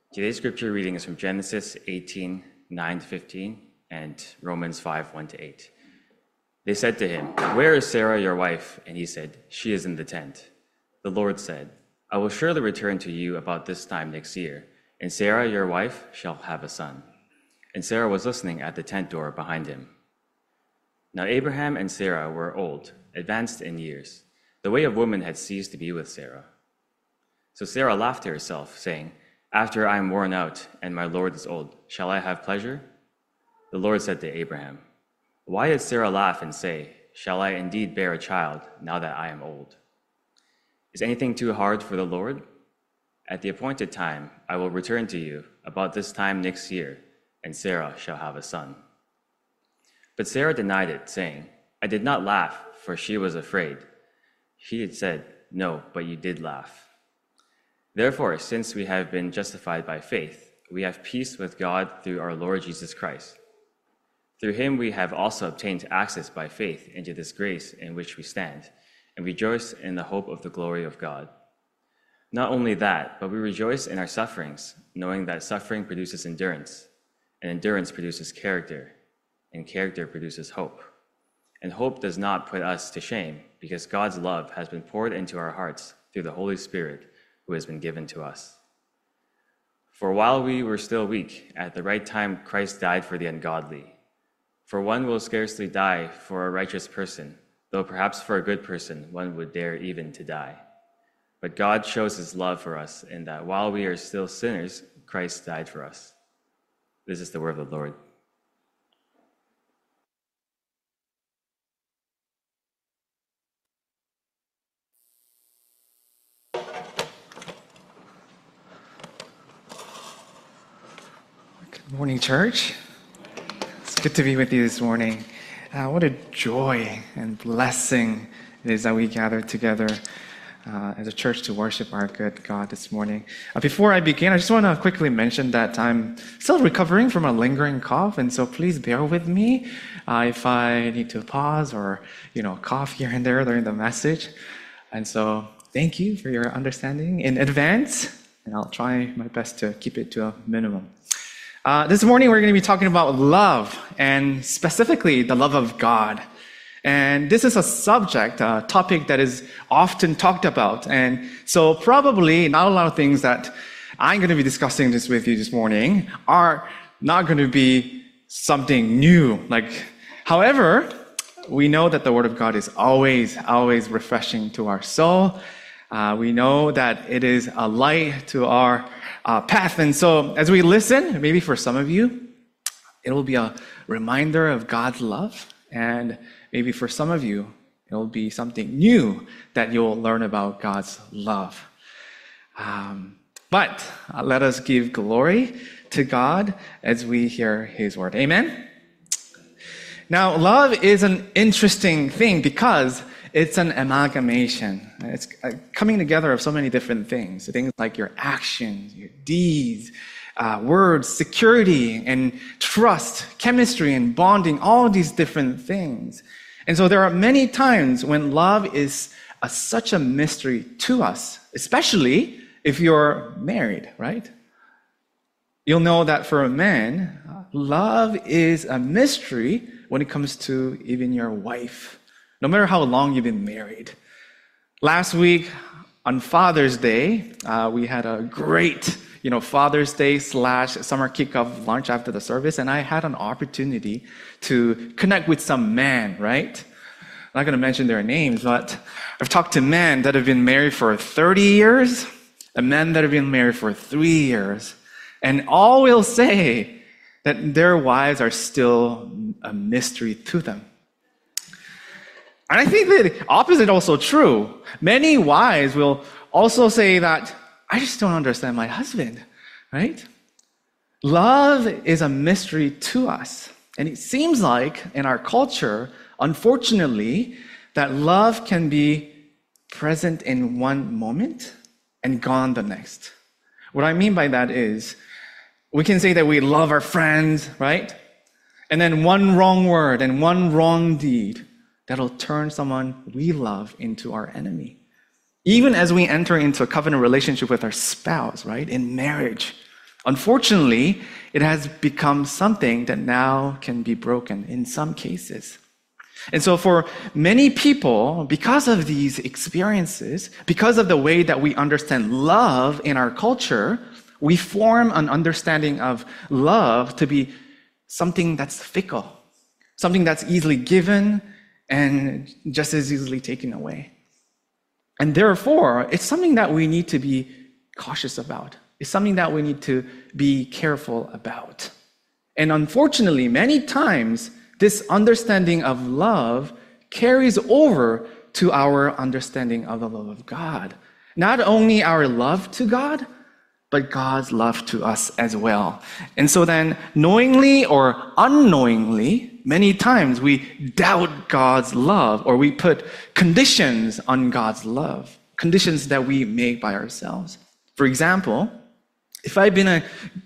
Today's scripture reading is from Genesis 18:9-15 and Romans 5:1-8. They said to him, "Where is Sarah, your wife?" And he said, "She is in the tent." The Lord said, "I will surely return to you about this time next year, and Sarah, your wife, shall have a son." And Sarah was listening at the tent door behind him. Now Abraham and Sarah were old, advanced in years. The way of woman had ceased to be with Sarah. So Sarah laughed to herself, saying, "After I am worn out and my Lord is old, shall I have pleasure?" The Lord said to Abraham, "Why did Sarah laugh and say, 'Shall I indeed bear a child now that I am old?' Is anything too hard for the Lord? At the appointed time, I will return to you about this time next year, and Sarah shall have a son." But Sarah denied it, saying, "I did not laugh, for she was afraid." He had said, "No, but you did laugh." Therefore, since we have been justified by faith, we have peace with God through our Lord Jesus Christ. Through him we have also obtained access by faith into this grace in which we stand, and rejoice in the hope of the glory of God. Not only that, but we rejoice in our sufferings, knowing that suffering produces endurance, and endurance produces character, and character produces hope. And hope does not put us to shame, because God's love has been poured into our hearts through the Holy Spirit who has been given to us. For while we were still weak, at the right time Christ died for the ungodly. For one will scarcely die for a righteous person, though perhaps for a good person one would dare even to die. But God shows his love for us in that while we are still sinners, Christ died for us. This is the word of the Lord. Good morning, church. It's good to be with you this morning. What a joy and blessing it is that we gather together as a church to worship our good God this morning. Before I begin, I just want to quickly mention that I'm still recovering from a lingering cough, and so please bear with me if I need to pause or cough here and there during the message. And so thank you for your understanding in advance, and I'll try my best to keep it to a minimum. This morning we're going to be talking about love, and specifically the love of God. And this is a topic that is often talked about. And so probably not a lot of things that I'm going to be discussing this with you this morning are not going to be something new. However, we know that the Word of God is always refreshing to our soul. We know that it is a light to our path. And so as we listen, maybe for some of you, it will be a reminder of God's love. And maybe for some of you, it will be something new that you'll learn about God's love. But let us give glory to God as we hear his word. Amen? Now, love is an interesting thing because it's an amalgamation. It's coming together of so many different things. Things like your actions, your deeds, words, security and trust, chemistry and bonding, all these different things. And so there are many times when love is such a mystery to us, especially if you're married, right? You'll know that for a man, love is a mystery when it comes to even your wife, no matter how long you've been married. Last week on Father's Day, we had a great Father's Day / summer kickoff lunch after the service, and I had an opportunity to connect with some men, right? I'm not going to mention their names, but I've talked to men that have been married for 30 years, and men that have been married for 3 years, and all will say that their wives are still a mystery to them. And I think the opposite is also true. Many wives will also say that, I just don't understand my husband, right? Love is a mystery to us. And it seems like in our culture, unfortunately, that love can be present in one moment and gone the next. What I mean by that is, we can say that we love our friends, right? And then one wrong word and one wrong deed that'll turn someone we love into our enemy. Even as we enter into a covenant relationship with our spouse, right? In marriage, Unfortunately, it has become something that now can be broken in some cases. And so for many people, because of these experiences, because of the way that we understand love in our culture, we form an understanding of love to be something that's fickle, something that's easily given and just as easily taken away. And therefore, it's something that we need to be cautious about. It's something that we need to be careful about. And unfortunately, many times, this understanding of love carries over to our understanding of the love of God. Not only our love to God, but God's love to us as well. And so then, knowingly or unknowingly, many times we doubt God's love, or we put conditions on God's love, conditions that we make by ourselves. For example, if I've been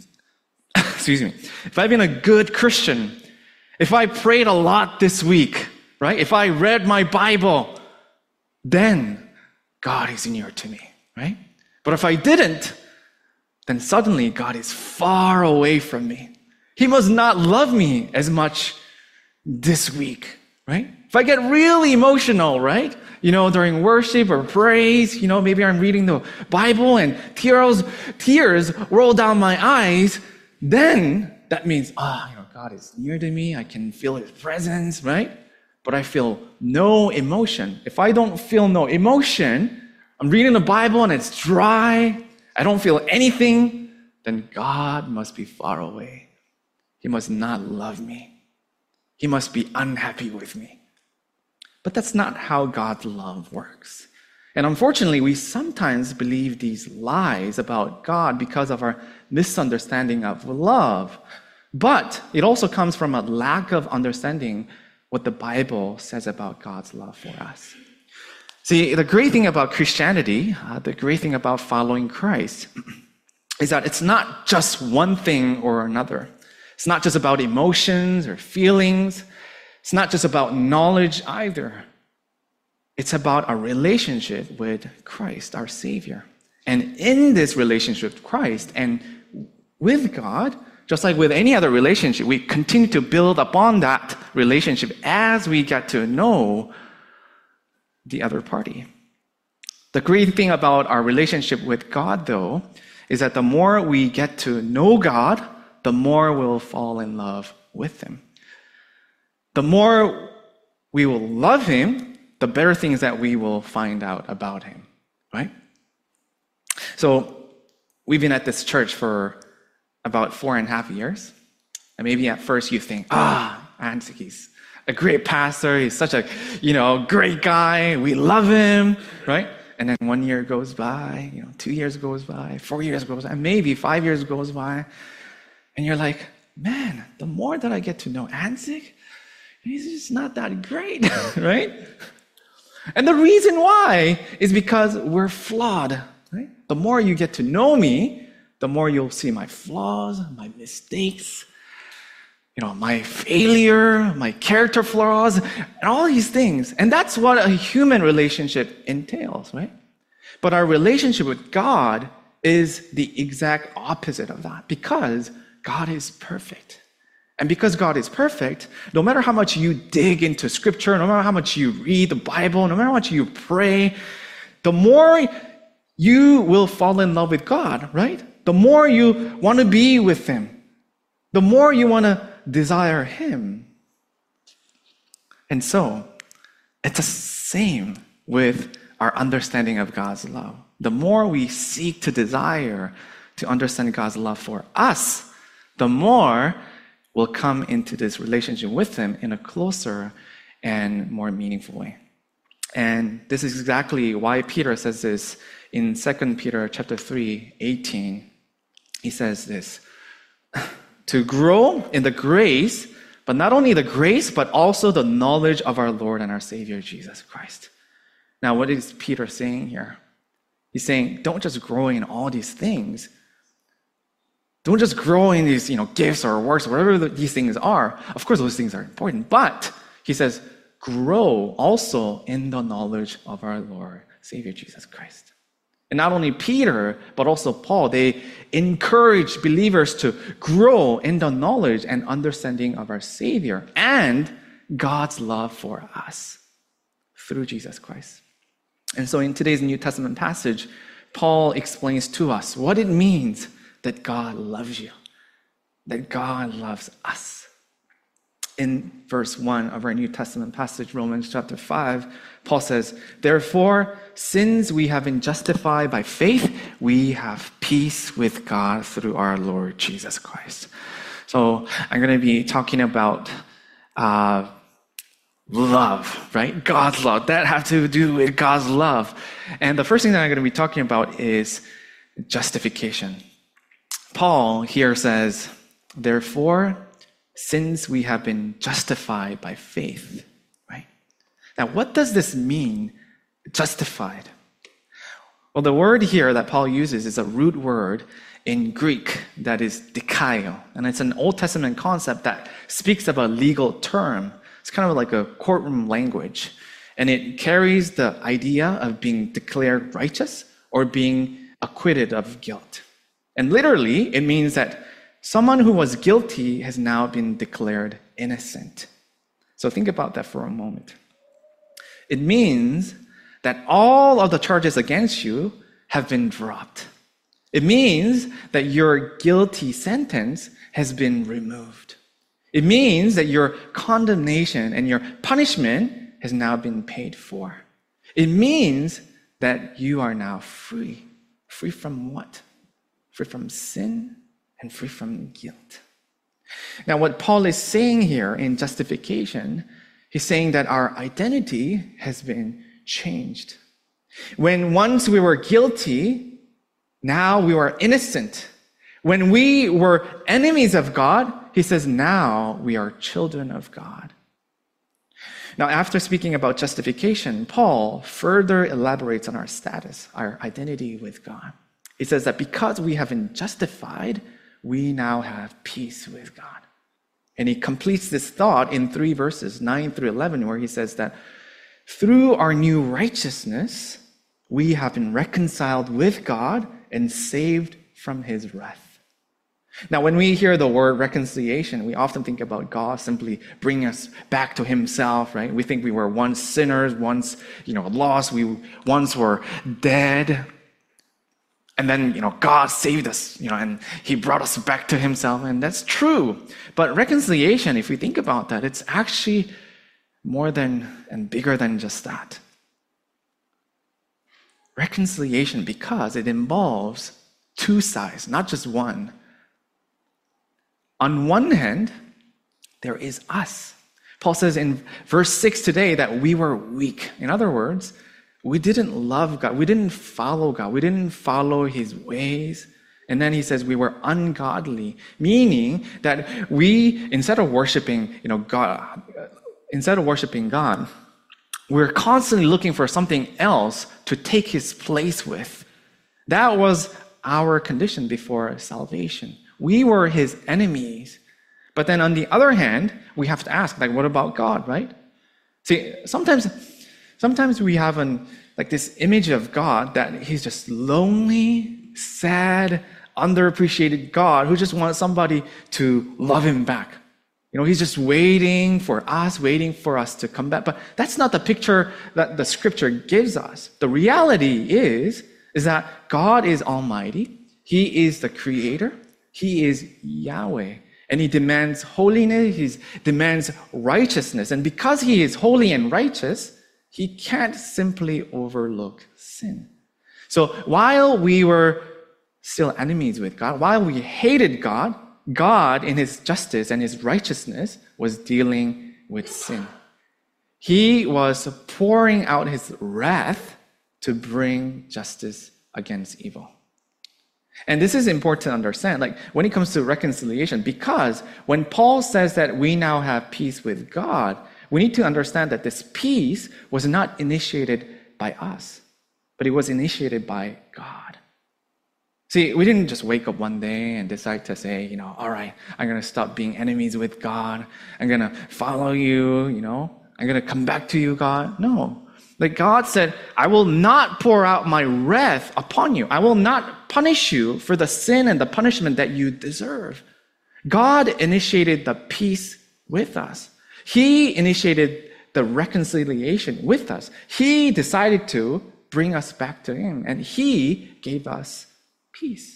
a good Christian, if I prayed a lot this week, right? If I read my Bible, then God is near to me, right? But if I didn't, then suddenly God is far away from me. He must not love me as much this week, right? If I get really emotional, right? During worship or praise, maybe I'm reading the Bible and tears roll down my eyes, then that means, God is near to me. I can feel His presence, right? But I feel no emotion. If I don't feel no emotion, I'm reading the Bible and it's dry, I don't feel anything, then God must be far away. He must not love me. He must be unhappy with me. But that's not how God's love works. And unfortunately, we sometimes believe these lies about God because of our misunderstanding of love. But it also comes from a lack of understanding what the Bible says about God's love for us. See, the great thing about Christianity, the great thing about following Christ, is that it's not just one thing or another. It's not just about emotions or feelings. It's not just about knowledge either. It's about a relationship with Christ, our Savior. And in this relationship with Christ and with God, just like with any other relationship, we continue to build upon that relationship as we get to know the other party. The great thing about our relationship with God, though, is that the more we get to know God, the more we'll fall in love with Him. The more we will love Him, the better things that we will find out about Him, right? So we've been at this church for about 4.5 years. And maybe at first you think, Anzik, he's a great pastor. He's such a, great guy. We love him, right? And then 1 year goes by, 2 years goes by, 4 years goes by, and maybe 5 years goes by. And you're like, man, the more that I get to know Anzik, he's just not that great, right? And the reason why is because we're flawed, right? The more you get to know me, the more you'll see my flaws, my mistakes, my failure, my character flaws, and all these things. And that's what a human relationship entails, right? But our relationship with God is the exact opposite of that, because God is perfect. And because God is perfect, no matter how much you dig into Scripture, no matter how much you read the Bible, no matter how much you pray, the more you will fall in love with God, right? The more you want to be with Him, the more you want to desire Him. And so, it's the same with our understanding of God's love. The more we seek to desire to understand God's love for us, the more we'll come into this relationship with Him in a closer and more meaningful way. And this is exactly why Peter says this in 2 Peter chapter 3:18. He says this, to grow in the grace, but not only the grace, but also the knowledge of our Lord and our Savior, Jesus Christ. Now, what is Peter saying here? He's saying, don't just grow in all these things. Don't just grow in these, gifts or works, whatever these things are. Of course, those things are important. But he says, grow also in the knowledge of our Lord, Savior, Jesus Christ. And not only Peter, but also Paul, they encourage believers to grow in the knowledge and understanding of our Savior and God's love for us through Jesus Christ. And so in today's New Testament passage, Paul explains to us what it means that God loves you, that God loves us. In verse 1 of our New Testament passage, Romans chapter 5, Paul says, "Therefore, since we have been justified by faith, we have peace with God through our Lord Jesus Christ." So I'm going to be talking about love, right? God's love. That has to do with God's love. And the first thing that I'm going to be talking about is justification. Paul here says, "Therefore, since we have been justified by faith," right? Now, what does this mean, justified? Well, the word here that Paul uses is a root word in Greek that is dikaio. And it's an Old Testament concept that speaks of a legal term. It's kind of like a courtroom language. And it carries the idea of being declared righteous or being acquitted of guilt. And literally, it means that someone who was guilty has now been declared innocent. So think about that for a moment. It means that all of the charges against you have been dropped. It means that your guilty sentence has been removed. It means that your condemnation and your punishment has now been paid for. It means that you are now free. Free from what? Free from sin and free from guilt. Now, what Paul is saying here in justification, he's saying that our identity has been changed. When once we were guilty, now we were innocent. When we were enemies of God, he says, now we are children of God. Now, after speaking about justification, Paul further elaborates on our status, our identity with God. He says that because we have been justified, we now have peace with God. And he completes this thought in 3 verses, 9 through 11, where he says that through our new righteousness, we have been reconciled with God and saved from his wrath. Now, when we hear the word reconciliation, we often think about God simply bringing us back to himself, right? We think we were once sinners, once, lost, we once were dead. And then, God saved us, and he brought us back to himself. And that's true. But reconciliation, if we think about that, it's actually more than and bigger than just that. Reconciliation, because it involves two sides, not just one. On one hand, there is us. Paul says in verse 6 today that we were weak. In other words, we didn't love God. We didn't follow God. We didn't follow his ways. And then he says we were ungodly, meaning that we, instead of worshiping God, we're constantly looking for something else to take his place with. That was our condition before salvation. We were his enemies. But then on the other hand, we have to ask, what about God, right? See, sometimes we have this image of God that he's just lonely, sad, underappreciated God who just wants somebody to love him back. He's just waiting for us to come back. But that's not the picture that the scripture gives us. The reality is that God is almighty. He is the creator. He is Yahweh. And he demands holiness. He demands righteousness. And because he is holy and righteous, he can't simply overlook sin. So while we were still enemies with God, while we hated God, God in his justice and his righteousness was dealing with sin. He was pouring out his wrath to bring justice against evil. And this is important to understand, when it comes to reconciliation, because when Paul says that we now have peace with God, we need to understand that this peace was not initiated by us, but it was initiated by God. See, we didn't just wake up one day and decide to say, all right, I'm going to stop being enemies with God. I'm going to follow you, I'm going to come back to you, God. No, Like God said, I will not pour out my wrath upon you. I will not punish you for the sin and the punishment that you deserve. God initiated the peace with us. He initiated the reconciliation with us. He decided to bring us back to Him, and He gave us peace.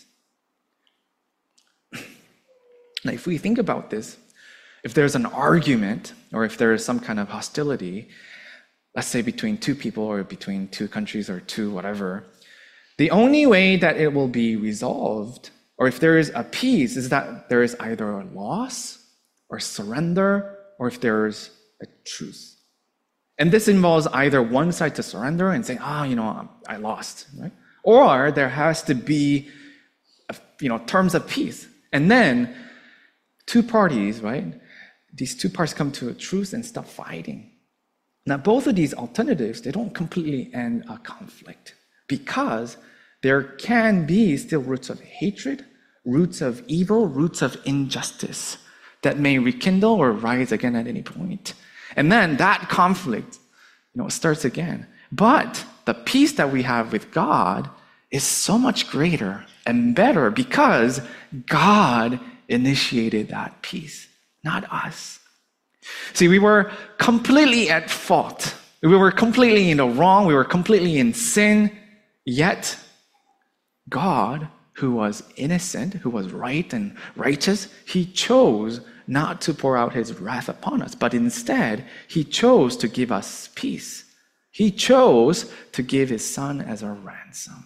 Now, if we think about this, if there's an argument or if there is some kind of hostility, let's say between two people or between two countries or two whatever, the only way that it will be resolved, or if there is a peace, is that there is either a loss or surrender, or if there's a truce. And this involves either one side to surrender and say, I lost, right? Or there has to be, terms of peace. And then two parties, right? These two parties come to a truce and stop fighting. Now, both of these alternatives, they don't completely end a conflict because there can be still roots of hatred, roots of evil, roots of injustice that may rekindle or rise again at any point. And then that conflict, starts again. But the peace that we have with God is so much greater and better because God initiated that peace, not us. See, we were completely at fault. We were completely in the wrong. We were completely in sin. Yet, God, who was innocent, who was right and righteous, He chose not to pour out His wrath upon us, but instead, He chose to give us peace. He chose to give His Son as a ransom.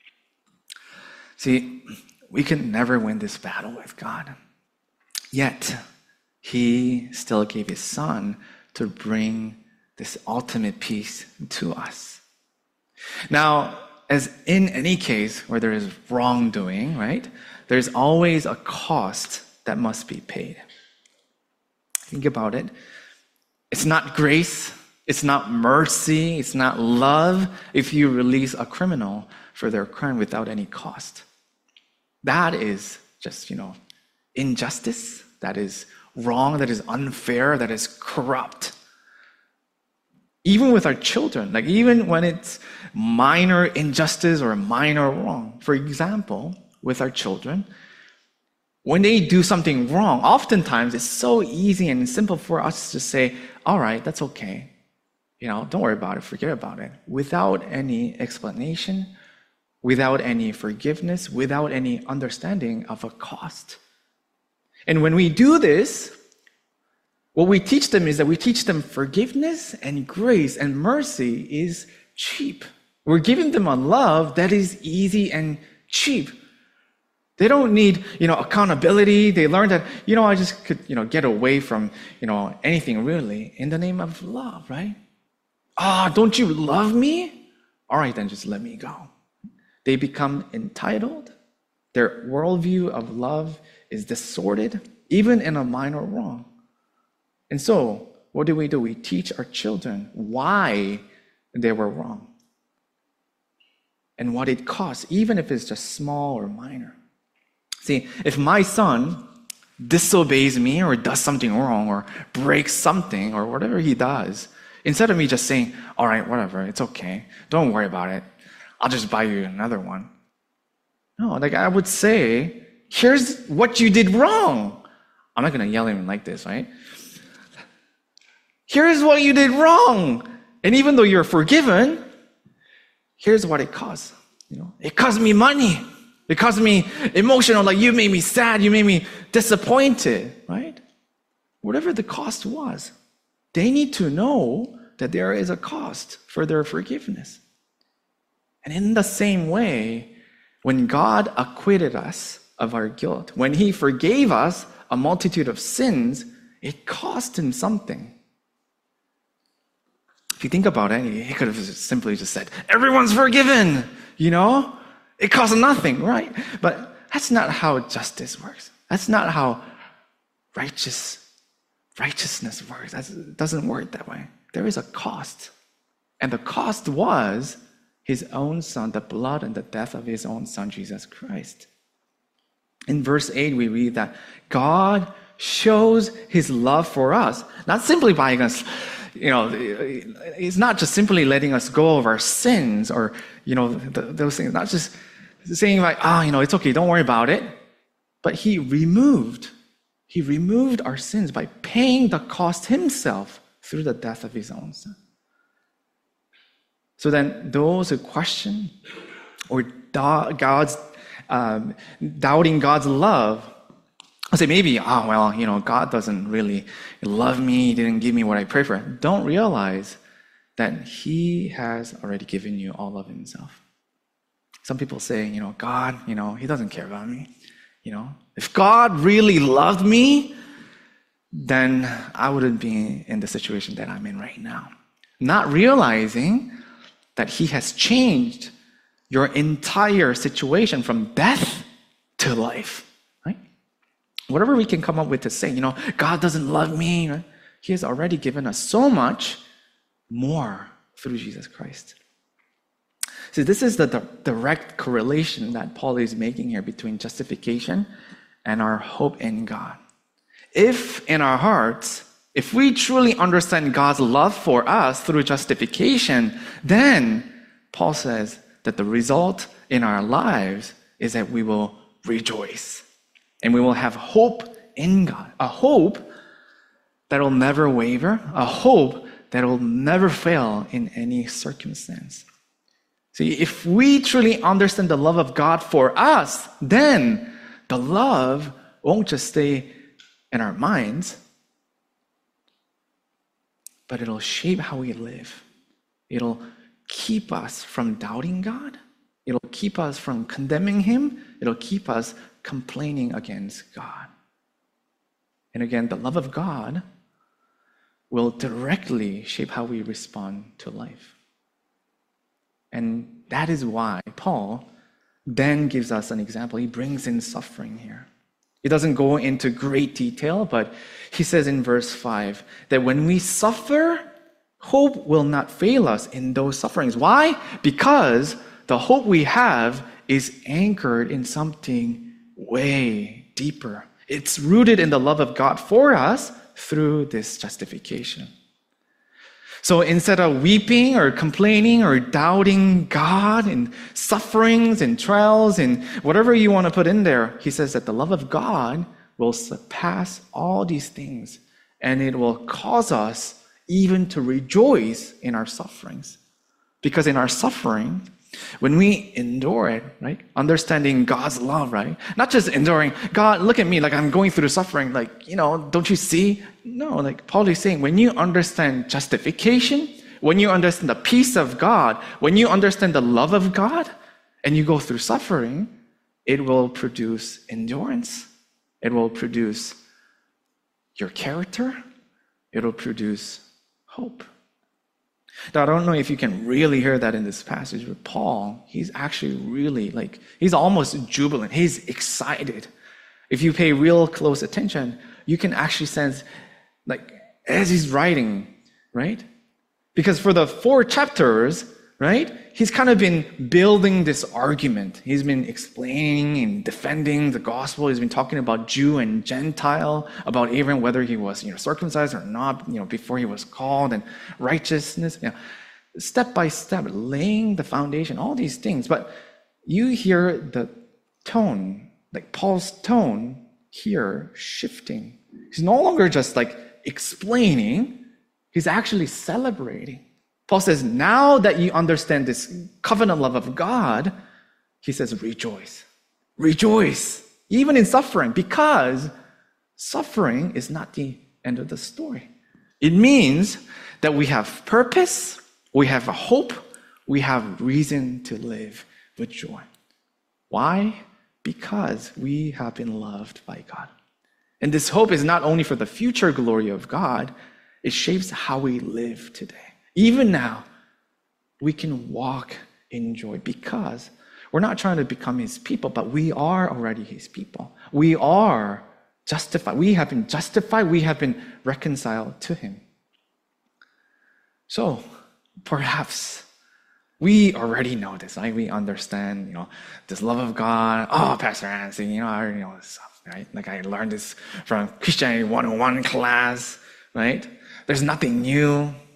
See, we can never win this battle with God. Yet, He still gave His Son to bring this ultimate peace to us. Now, as in any case where there is wrongdoing, right, there's always a cost that must be paid. Think about it. It's not grace, it's not mercy, it's not love if you release a criminal for their crime without any cost. That is just, injustice, that is wrong, that is unfair, that is corrupt. Even with our children, even when it's minor injustice or minor wrong. For example, with our children, when they do something wrong, oftentimes it's so easy and simple for us to say, all right, that's okay. Don't worry about it, forget about it, without any explanation, without any forgiveness, without any understanding of a cost. And when we do this, what we teach them is that we teach them forgiveness and grace and mercy is cheap. We're giving them a love that is easy and cheap. They don't need, accountability. They learn that, I just could, get away from, anything really in the name of love, right? Don't you love me? All right, then just let me go. They become entitled. Their worldview of love is distorted, even in a minor wrong. And so, what do? We teach our children why they were wrong and what it costs, even if it's just small or minor. See, if my son disobeys me or does something wrong or breaks something or whatever he does, instead of me just saying, all right, whatever, it's okay, don't worry about it, I'll just buy you another one. No, I would say, here's what you did wrong. I'm not going to yell at him like this, right? Here's what you did wrong. And even though you're forgiven, here's what it costs. It cost me money. It cost me emotional, you made me sad, you made me disappointed, right? Whatever the cost was, they need to know that there is a cost for their forgiveness. And in the same way, when God acquitted us of our guilt, when He forgave us a multitude of sins, it cost Him something. If you think about it, He could have simply just said, everyone's forgiven, It costs nothing, right? But that's not how justice works. That's not how righteousness works. It doesn't work that way. There is a cost. And the cost was His own Son, the blood and the death of His own Son, Jesus Christ. In verse 8, we read that God shows His love for us, not simply by us, He's not just simply letting us go of our sins or, those things, not just saying like, it's okay, don't worry about it. But he removed our sins by paying the cost himself through the death of his own son. So then those who question or doubting God's love, I say maybe, God doesn't really love me, he didn't give me what I pray for. Don't realize that he has already given you all of himself. Some people say, God, he doesn't care about me. If God really loved me, then I wouldn't be in the situation that I'm in right now. Not realizing that he has changed your entire situation from death to life, right? Whatever we can come up with to say, God doesn't love me, right? He has already given us so much more through Jesus Christ. So this is the direct correlation that Paul is making here between justification and our hope in God. If in our hearts, if we truly understand God's love for us through justification, then Paul says that the result in our lives is that we will rejoice and we will have hope in God, a hope that will never waver, a hope that will never fail in any circumstance. See, if we truly understand the love of God for us, then the love won't just stay in our minds, but it'll shape how we live. It'll keep us from doubting God. It'll keep us from condemning him. It'll keep us complaining against God. And again, the love of God will directly shape how we respond to life. And that is why Paul then gives us an example. He brings in suffering here. He doesn't go into great detail, but he says in verse 5 that when we suffer, hope will not fail us in those sufferings. Why? Because the hope we have is anchored in something way deeper. It's rooted in the love of God for us through this justification. So instead of weeping or complaining or doubting God in sufferings and trials and whatever you want to put in there, he says that the love of God will surpass all these things and it will cause us even to rejoice in our sufferings. Because in our suffering, when we endure it, right, understanding God's love, right, not just enduring, God, look at me, like I'm going through suffering, like, don't you see? No, like Paul is saying, when you understand justification, when you understand the peace of God, when you understand the love of God, and you go through suffering, it will produce endurance. It will produce your character. It will produce hope. Now, I don't know if you can really hear that in this passage, but Paul, he's actually really he's almost jubilant. He's excited. If you pay real close attention, you can actually sense, as he's writing, right? Because for the 4 chapters, right, he's kind of been building this argument. He's been explaining and defending the gospel. He's been talking about Jew and Gentile, about Abraham, whether he was circumcised or not, before he was called, and righteousness, step by step, laying the foundation, all these things. But you hear the tone, Paul's tone here shifting. He's no longer just explaining, he's actually celebrating. Paul says, now that you understand this covenant love of God, he says, rejoice. Rejoice, even in suffering, because suffering is not the end of the story. It means that we have purpose, we have a hope, we have reason to live with joy. Why? Because we have been loved by God. And this hope is not only for the future glory of God, it shapes how we live today. Even now, we can walk in joy because we're not trying to become his people, but we are already his people. We are justified. We have been justified. We have been reconciled to him. So perhaps we already know this, right? We understand, this love of God. Oh, Pastor Anthony, I already know this stuff, right? I learned this from Christianity 101 class, right? There's nothing new.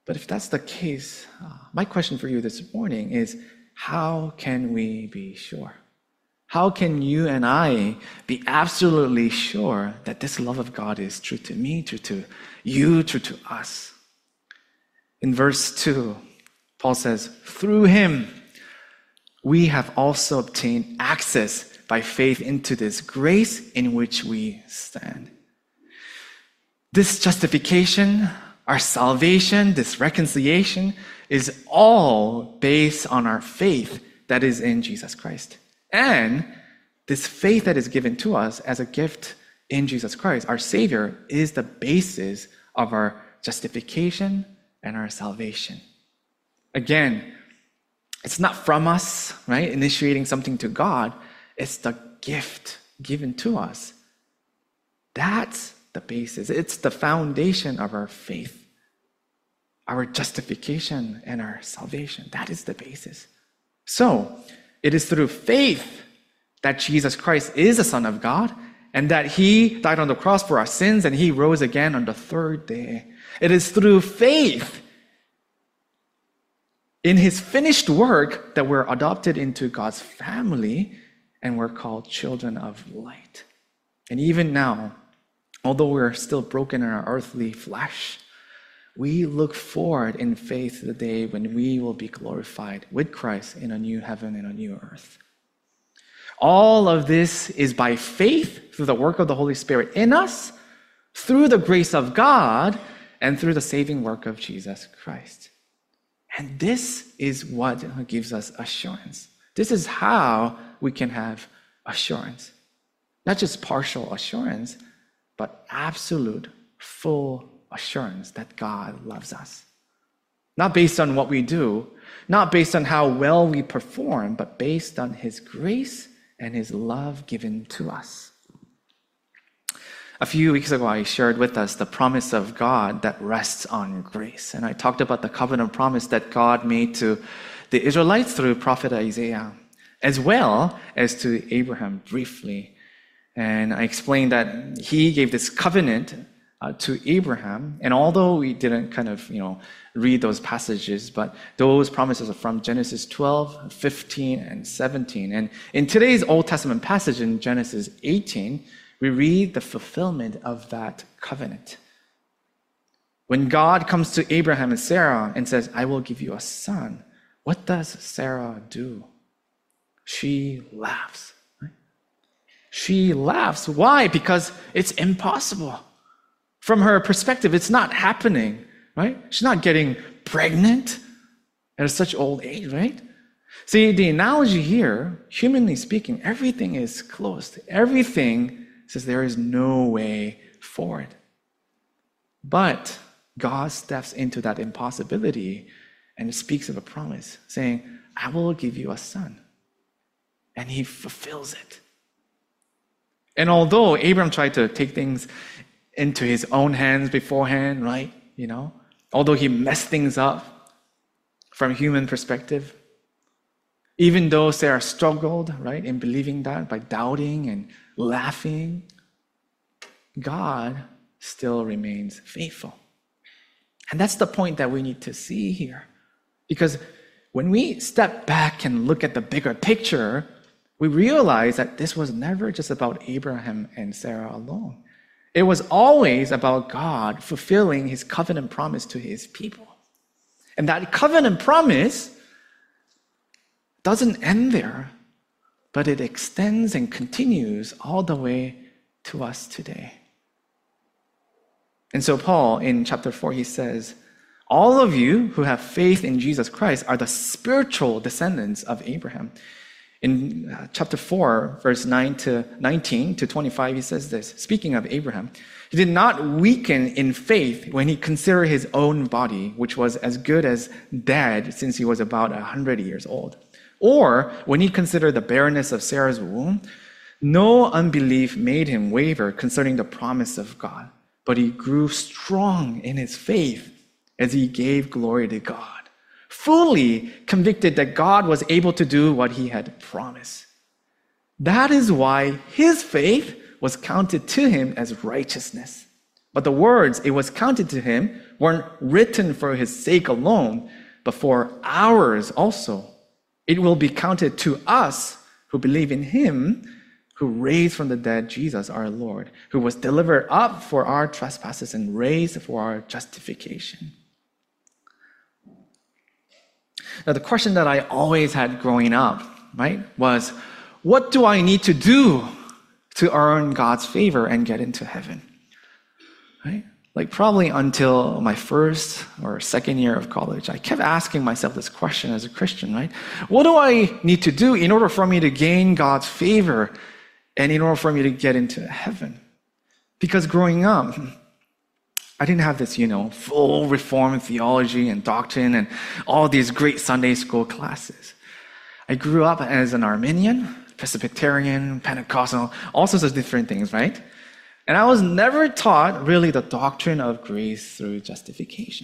But if that's the case, my question for you this morning is, how can we be sure? How can you and I be absolutely sure that this love of God is true to me, true to you, true to us? In verse 2, Paul says, through him, we have also obtained access by faith into this grace in which we stand. This justification, our salvation, this reconciliation is all based on our faith that is in Jesus Christ. And this faith that is given to us as a gift in Jesus Christ, our Savior, is the basis of our justification and our salvation. Again, it's not from us, right? Initiating something to God. It's the gift given to us. That's the basis. It's the foundation of our faith. Our justification and our salvation. That is the basis. So, it is through faith that Jesus Christ is the Son of God and that he died on the cross for our sins and he rose again on the third day. It is through faith in his finished work that we're adopted into God's family and we're called children of light. And even now, although we're still broken in our earthly flesh, we look forward in faith to the day when we will be glorified with Christ in a new heaven and a new earth. All of this is by faith through the work of the Holy Spirit in us, through the grace of God, and through the saving work of Jesus Christ. And this is what gives us assurance. This is how we can have assurance. Not just partial assurance, but absolute, full assurance that God loves us. Not based on what we do, not based on how well we perform, but based on his grace and his love given to us. A few weeks ago, I shared with us the promise of God that rests on grace. And I talked about the covenant promise that God made to the Israelites through prophet Isaiah, as well as to Abraham briefly. And I explained that he gave this covenant to Abraham. And although we didn't read those passages, but those promises are from Genesis 12, 15, and 17. And in today's Old Testament passage in Genesis 18, we read the fulfillment of that covenant. When God comes to Abraham and Sarah and says, I will give you a son, what does Sarah do? She laughs. Right? She laughs. Why? Because it's impossible. From her perspective, it's not happening, right? She's not getting pregnant at such old age, right? See, the analogy here, humanly speaking, everything is closed. Everything says there is no way forward. But God steps into that impossibility and speaks of a promise, saying, I will give you a son. And he fulfills it. And although Abraham tried to take things into his own hands beforehand, right? Although he messed things up from human perspective, even though Sarah struggled, right, in believing that by doubting and laughing, God still remains faithful. And that's the point that we need to see here. Because when we step back and look at the bigger picture, we realize that this was never just about Abraham and Sarah alone. It was always about God fulfilling his covenant promise to his people. And that covenant promise doesn't end there, but it extends and continues all the way to us today. And so Paul, in chapter 4, he says, all of you who have faith in Jesus Christ are the spiritual descendants of Abraham. In chapter 4, verse 19 to 25, he says this, speaking of Abraham, he did not weaken in faith when he considered his own body, which was as good as dead since he was about 100 years old. Or when he considered the barrenness of Sarah's womb, no unbelief made him waver concerning the promise of God, but he grew strong in his faith as he gave glory to God, fully convicted that God was able to do what he had promised. That is why his faith was counted to him as righteousness. But the words, it was counted to him, weren't written for his sake alone, but for ours also. It will be counted to us who believe in him who raised from the dead Jesus our Lord, who was delivered up for our trespasses and raised for our justification. Now, the question that I always had growing up, right, was, what do I need to do to earn God's favor and get into heaven? Right? Like probably until my first or second year of college, I kept asking myself this question as a Christian, right? What do I need to do in order for me to gain God's favor and in order for me to get into heaven? Because growing up, I didn't have this, full Reformed theology and doctrine and all these great Sunday school classes. I grew up as an Arminian, Presbyterian, Pentecostal, all sorts of different things, right? And I was never taught really the doctrine of grace through justification.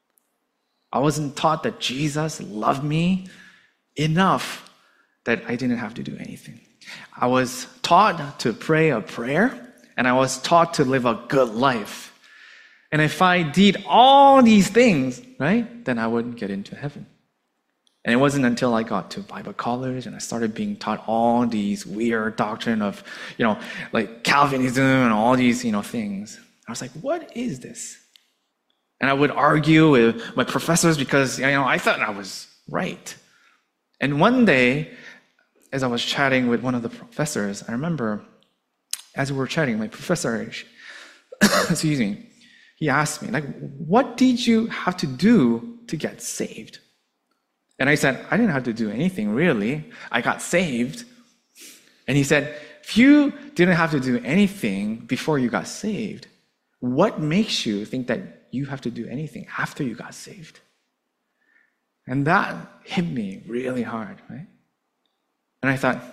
I wasn't taught that Jesus loved me enough that I didn't have to do anything. I was taught to pray a prayer, and I was taught to live a good life. And if I did all these things, right, then I would get into heaven. And it wasn't until I got to Bible college and I started being taught all these weird doctrine of, like Calvinism and all these, things. I was like, what is this? And I would argue with my professors because, I thought I was right. And one day, as I was chatting with one of the professors, I remember as we were chatting, my professor, excuse me, he asked me, like, what did you have to do to get saved? And I said, I didn't have to do anything, really. I got saved. And he said, if you didn't have to do anything before you got saved, what makes you think that you have to do anything after you got saved? And that hit me really hard, right? And I thought,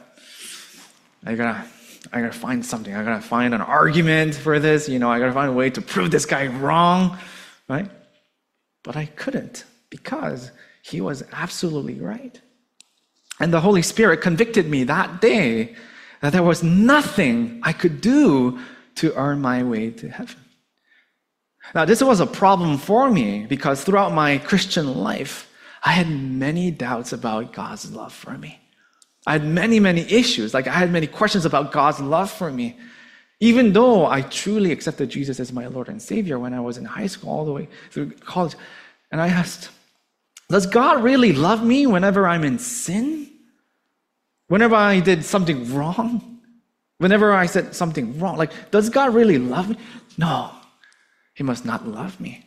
I gotta find something. I gotta find an argument for this. I gotta find a way to prove this guy wrong, right? But I couldn't because he was absolutely right. And the Holy Spirit convicted me that day that there was nothing I could do to earn my way to heaven. Now, this was a problem for me because throughout my Christian life, I had many doubts about God's love for me. I had many, many issues. Like I had many questions about God's love for me. Even though I truly accepted Jesus as my Lord and Savior when I was in high school all the way through college. And I asked, does God really love me whenever I'm in sin? Whenever I did something wrong? Whenever I said something wrong? Like, does God really love me? No, he must not love me.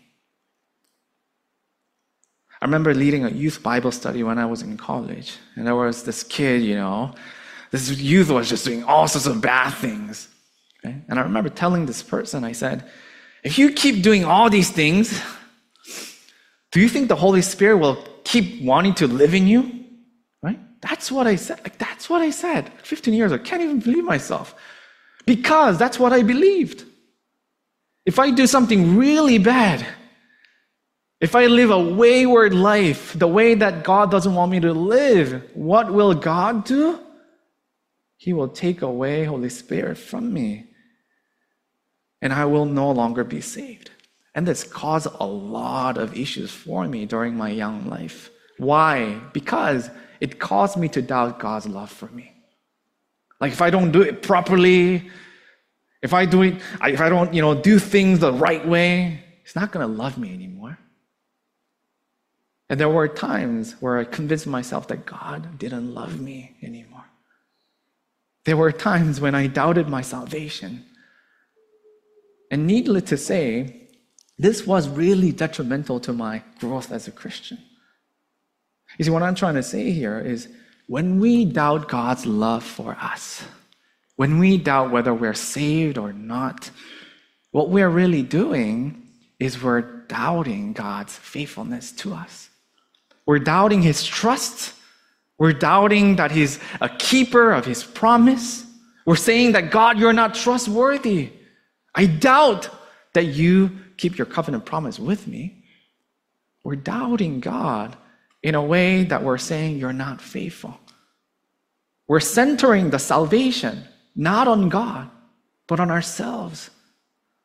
I remember leading a youth Bible study when I was in college. And there was this kid, this youth was just doing all sorts of bad things. Okay? And I remember telling this person, I said, if you keep doing all these things, do you think the Holy Spirit will keep wanting to live in you? Right? That's what I said. That's what I said. 15 years ago. I can't even believe myself. Because that's what I believed. If I do something really bad, if I live a wayward life, the way that God doesn't want me to live, what will God do? He will take away Holy Spirit from me. And I will no longer be saved. And this caused a lot of issues for me during my young life. Why? Because it caused me to doubt God's love for me. Like if I don't do it properly, if I don't, do things the right way, He's not going to love me anymore. And there were times where I convinced myself that God didn't love me anymore. There were times when I doubted my salvation. And needless to say, this was really detrimental to my growth as a Christian. You see, what I'm trying to say here is when we doubt God's love for us, when we doubt whether we're saved or not, what we're really doing is we're doubting God's faithfulness to us. We're doubting His trust. We're doubting that He's a keeper of His promise. We're saying that, God, you're not trustworthy. I doubt that you keep your covenant promise with me. We're doubting God in a way that we're saying you're not faithful. We're centering the salvation not on God, but on ourselves.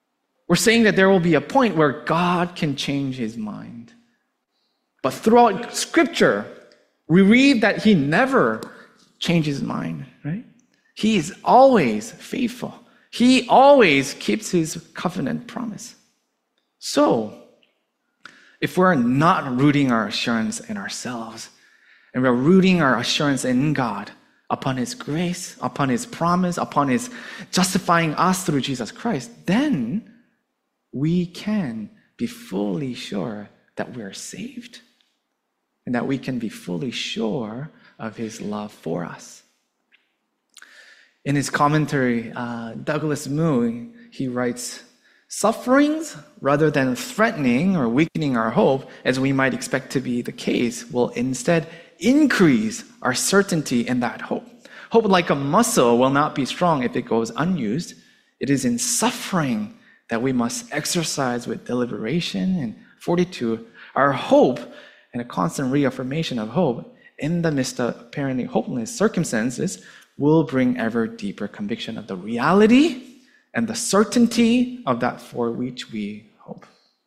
We're saying that there will be a point where God can change his mind. But throughout Scripture, we read that he never changes his mind, right? He is always faithful. He always keeps his covenant promise. So, if we're not rooting our assurance in ourselves, and we're rooting our assurance in God, upon his grace, upon his promise, upon his justifying us through Jesus Christ, then we can be fully sure that we're saved and that we can be fully sure of his love for us. In his commentary, Douglas Moo, he writes, sufferings, rather than threatening or weakening our hope, as we might expect to be the case, will instead increase our certainty in that hope. Hope, like a muscle, will not be strong if it goes unused. It is in suffering that we must exercise with deliberation and fortitude our hope, and a constant reaffirmation of hope in the midst of apparently hopeless circumstances will bring ever deeper conviction of the reality and the certainty of that for which we hope.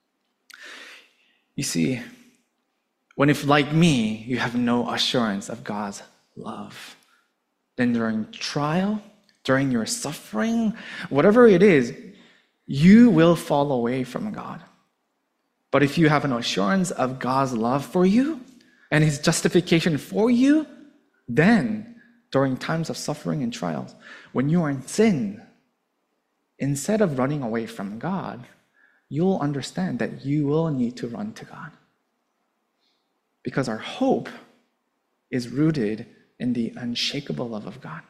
You see, when if like me, you have no assurance of God's love, then during trial, during your suffering, whatever it is, you will fall away from God. But if you have an assurance of God's love for you and his justification for you, then during times of suffering and trials, when you are in sin, instead of running away from God, you'll understand that you will need to run to God. Because our hope is rooted in the unshakable love of God.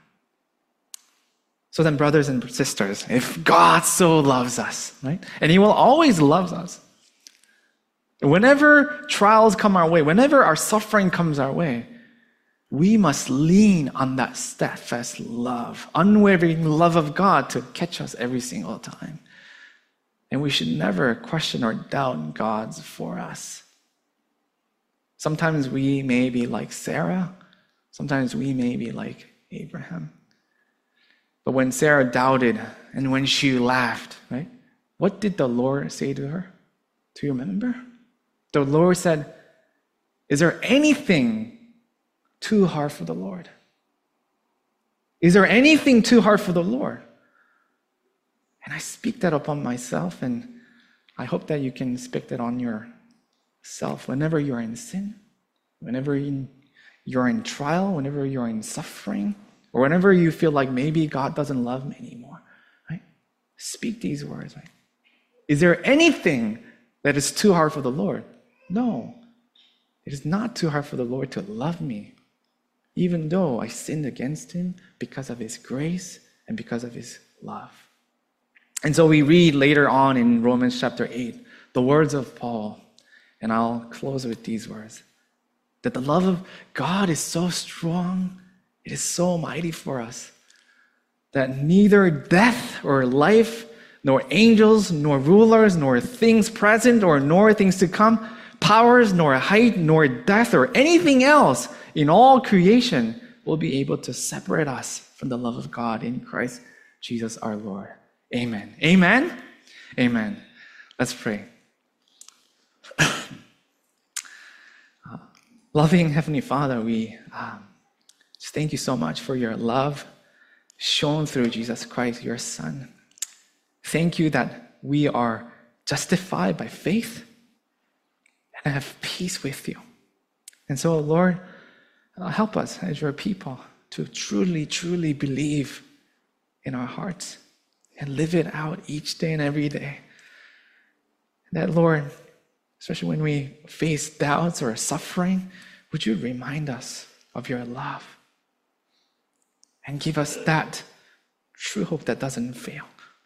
So then, brothers and sisters, if God so loves us, right? And he will always love us. Whenever trials come our way, whenever our suffering comes our way, we must lean on that steadfast love, unwavering love of God to catch us every single time. And we should never question or doubt God's for us. Sometimes we may be like Sarah. Sometimes we may be like Abraham. But when Sarah doubted and when she laughed, right? What did the Lord say to her? Do you remember? The Lord said, is there anything too hard for the Lord? Is there anything too hard for the Lord? And I speak that upon myself, and I hope that you can speak that on yourself whenever you're in sin, whenever you're in trial, whenever you're in suffering, or whenever you feel like maybe God doesn't love me anymore, right? Speak these words, right? Is there anything that is too hard for the Lord? No, it is not too hard for the Lord to love me, even though I sinned against him because of his grace and because of his love. And so we read later on in Romans chapter 8, the words of Paul, and I'll close with these words, that the love of God is so strong, it is so mighty for us, that neither death or life, nor angels, nor rulers, nor things present, or nor things to come, powers, nor height, nor depth, or anything else in all creation will be able to separate us from the love of God in Christ Jesus our Lord. Amen. Amen. Amen. Let's pray. Loving Heavenly Father, we just thank you so much for your love shown through Jesus Christ, your Son. Thank you that we are justified by faith and have peace with you. And so, Lord, help us as your people to truly, truly believe in our hearts and live it out each day and every day. That, Lord, especially when we face doubts or suffering, would you remind us of your love and give us that true hope that doesn't fail.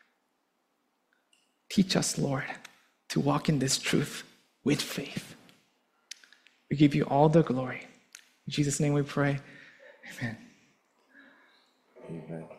Teach us, Lord, to walk in this truth with faith. We give you all the glory. In Jesus' name we pray. Amen. Amen.